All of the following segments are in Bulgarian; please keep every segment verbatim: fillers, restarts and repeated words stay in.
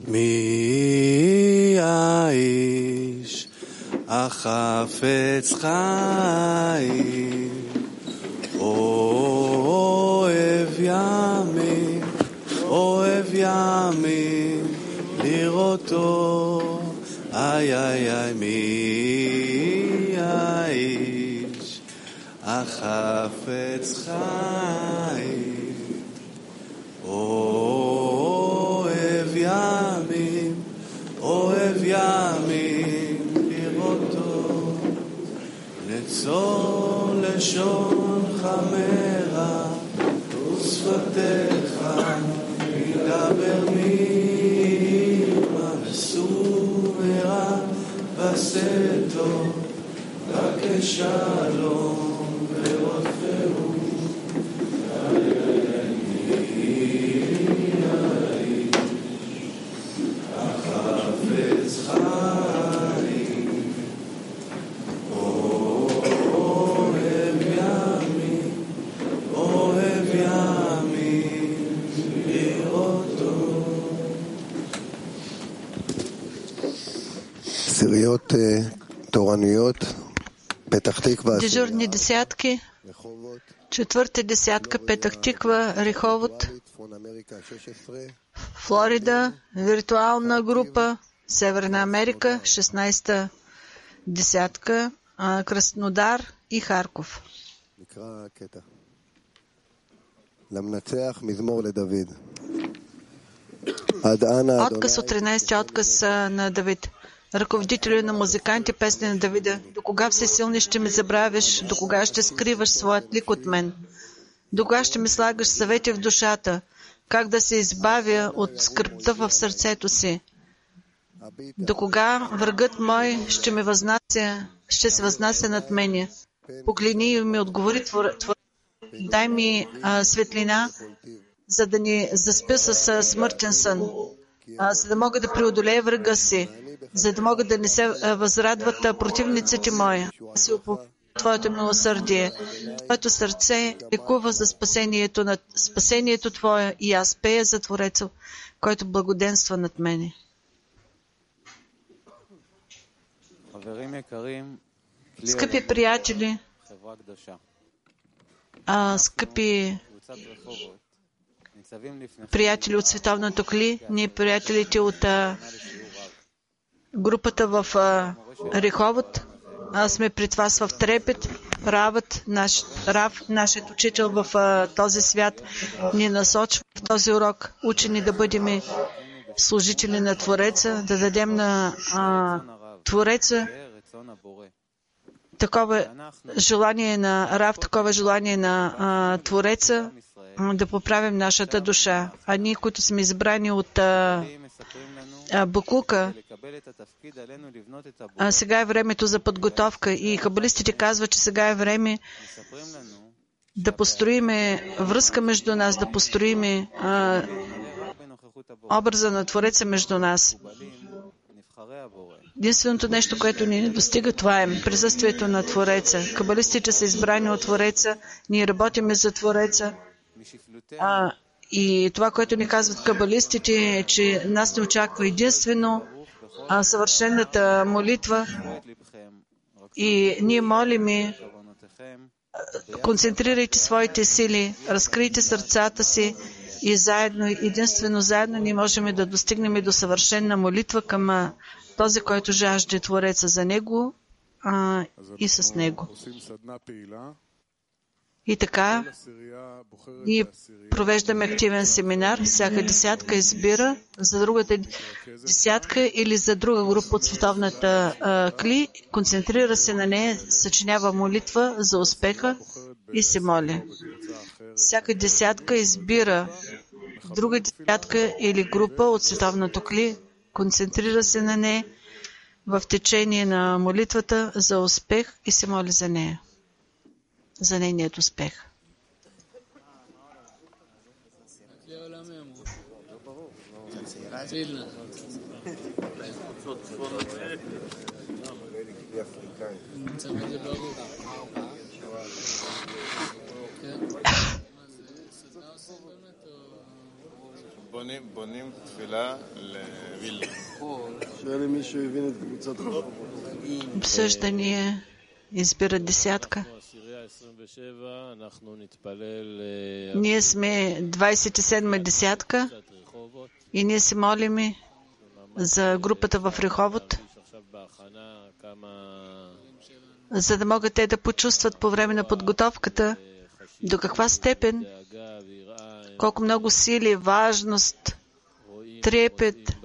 מי האיש החפץ חיים, אוהב ימים, אוהב ימים לראותו, איי איי איי, מי האיש החפץ חיים, אוהב ימים, אוהב ימים לראותו, נצור לשון חמרה ושפתיך מדבר מימה, וסומרה וסתו רק שלום ורודפהו, החפץ חיים, אוהב ימים, אוהב ימים לראותו. עשיריות תורניות, פתח תקווה. Дежурни десятки, четвърта десятка, Петах Тиква, Реховод, Флорида, виртуална група, Северна Америка, шестнайсета десятка, Краснодар и Харков. Отказ от тринайсети отказ на Давид. Ръководителю на музиканти, песни на Давида. До кога всесилни ще ме забравиш? До кога ще скриваш своят лик от мен? До кога ще ми слагаш съвети в душата? Как да се избавя от скръбта в сърцето си? До кога врагът мой ще ме възнася, ще се възнася над мене? Погледни и ми отговори, твор... дай ми а, светлина, за да ни заспя с а, смъртен сън, а, за да мога да преодолея врага си, за да могат да не се възрадват противниците мои. Си уповавам Твоето милосърдие. Твоето сърце лекува за спасението, на, спасението Твое и аз пея за Твореца, който благоденства над мене. Скъпи приятели, а, скъпи приятели от Световното Кли, ние приятелите от а, групата в а, Реховод, а, сме пред вас в трепет. Равът, наш, Рав, нашият учител в а, този свят, ни насочва в този урок, учени да бъдем служители на Твореца, да дадем на а, Твореца такова желание на Рав, такова желание на а, Твореца, да поправим нашата душа. А ние, които сме избрани от а, а, Букука, а сега е времето за подготовка и кабалистите казват, че сега е време да построиме връзка между нас, да построиме а, образа на Твореца между нас. Единственото нещо, което ни достига, това е присъствието на Твореца. Кабалистите са избрани от Твореца, ние работиме за Твореца. А, и това, което ни казват кабалистите, е, че нас не очаква единствено а, съвършената молитва и ние молиме, концентрирайте своите сили, разкрийте сърцата си и заедно, единствено заедно ние можем да достигнем до съвършена молитва към този, който жажде Твореца за него а, и с него. И така, ние провеждаме активен семинар. Всяка десятка избира за другата десятка или за друга група от Световната а, Кли, концентрира се на нея, съчинява молитва за успеха и се моли. Всяка десятка избира друга десятка или група от Световната Кли, концентрира се на нея в течение на молитвата за успех и се моли за нея, за нейният успех. Обсъждане, избира десятка. Ние сме двадесет и седма десятка и ние се молим за групата в Реховот, за да могат те да почувстват по време на подготовката до каква степен, колко много сили, важност, трепет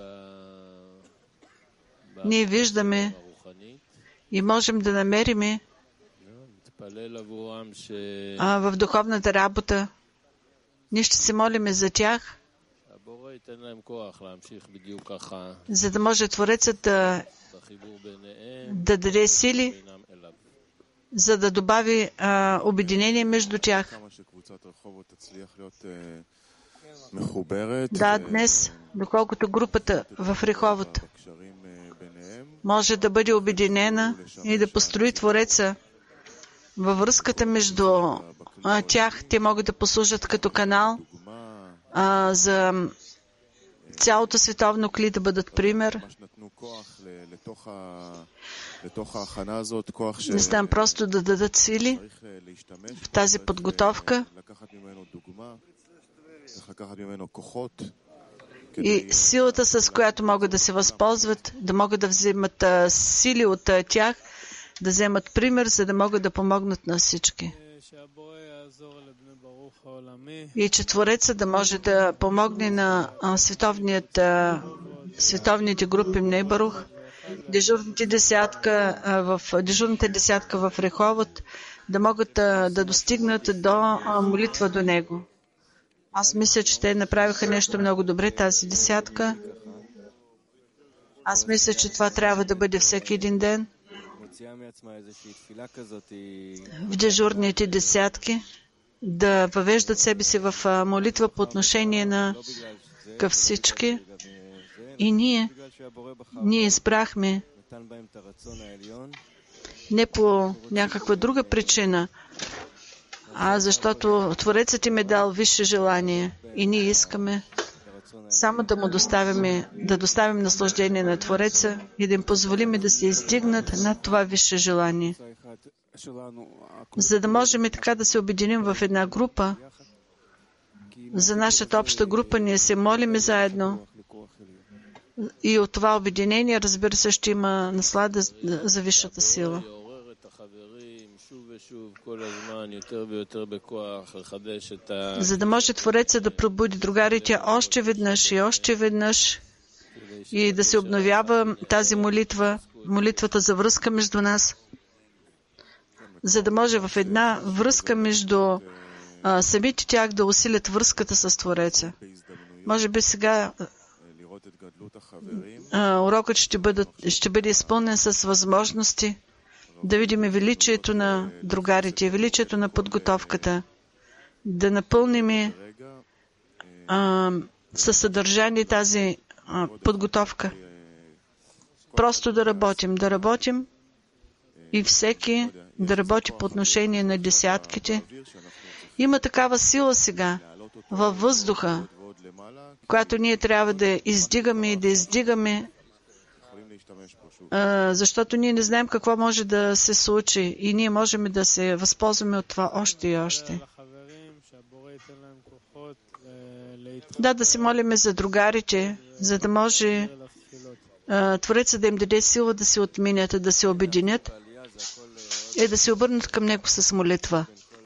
ние виждаме и можем да намерим а, в духовната работа. Ние ще се молим за тях, за да може Творецът да, да даде сили, за да добави а, обединение между тях. Да, днес, доколкото групата в Реховот може да бъде обединена и да построи Твореца във връзката между а, тях, те могат да послужат като канал а, за цялото световно кли, да бъдат пример. Не знам, просто да дадат сили в тази подготовка и силата, с която могат да се възползват, да могат да вземат а, сили от а, тях, да вземат пример, за да могат да помогнат на всички. И че Твореца да може да помогне на а, световният, а, световните групи Мнебарух, дежурните десятка, а, в, дежурната десятка в Реховот, да могат а, да достигнат до а, молитва до Него. Аз мисля, че те направиха нещо много добре, тази десятка. Аз мисля, че това трябва да бъде всеки един ден в дежурните десятки, да въвеждат себе си в молитва по отношение на към всички. И ние, ние избрахме не по някаква друга причина, а защото Творецът им е дал висше желание и ние искаме само да му доставим, да доставим наслаждение на Твореца и да им позволим да се издигнат над това висше желание. За да можем и така да се обединим в една група, за нашата обща група ние се молим заедно и от това обединение, разбира се, ще има наслада за висшата сила. За да може Твореца да пробуди другарите още веднъж и още веднъж и да се обновява тази молитва, молитвата за връзка между нас, за да може в една връзка между а, самите тях да усилят връзката с Твореца. Може би сега а, урокът ще, бъдат, ще бъде изпълнен с възможности да видим величието на другарите, величието на подготовката, да напълним а, със съдържание тази а, подготовка. Просто да работим, да работим и всеки да работи по отношение на десятките. Има такава сила сега във въздуха, която ние трябва да издигаме и да издигаме, защото ние не знаем какво може да се случи и ние можем да се възползваме от това още и още. Да, да се молиме за другарите, за да може Твореца да им даде сила да се отминят, да се обединят и да се обърнат към Него с молитва.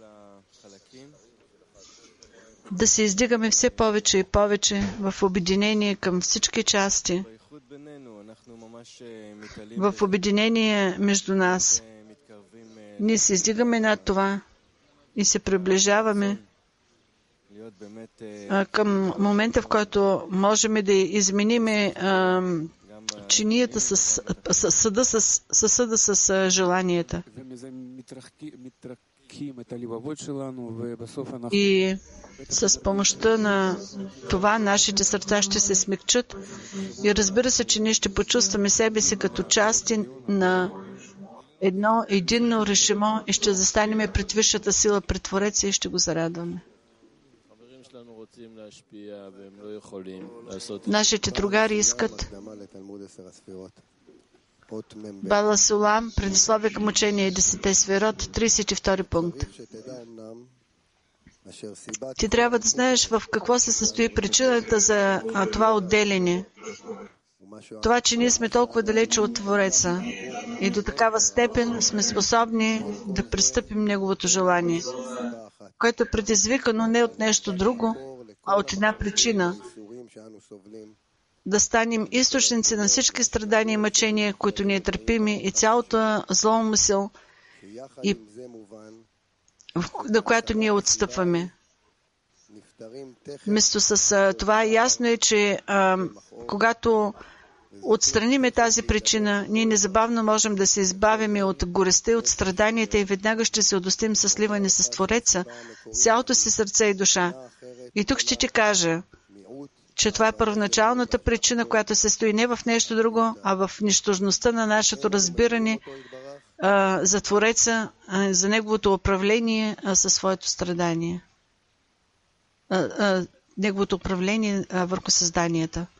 Да се издигаме все повече и повече в обединение към всички части, в обединение между нас. Ние се издигаме над това и се приближаваме а, към момента, в който можем да измениме а, чинията с, с, съда, с, с съда с желанията. И с помощта на това нашите сърца ще се смекчат и разбира се, че ние ще почувстваме себе си като части на едно единно решимо и ще застанем пред висшата сила, пред Твореца и ще го зарадваме. Нашите другари искат Бала Сулам, предисловие към учение и десете сферот, тридесет и втори пункт. Ти трябва да знаеш в какво се състои причината за а, това отделение. Това, че ние сме толкова далече от Твореца и до такава степен сме способни да пристъпим Неговото желание, което е предизвикано не от нещо друго, а от една причина. Да станем източници на всички страдания и мъчения, които ние търпим, и цялото злоумисъл, и на която ние отстъпваме. Вместо с това ясно е, че а, когато отстраниме тази причина, ние незабавно можем да се избавим от горестта и от страданията и веднага ще се удостим със сливане с Твореца, цялото си сърце и душа. И тук ще ти кажа, че това е първоначалната причина, която се стои не в нещо друго, а в нищожността на нашето разбиране а, за Твореца, а, за Неговото управление а, със своето страдание. А, а, неговото управление а, върху създанията.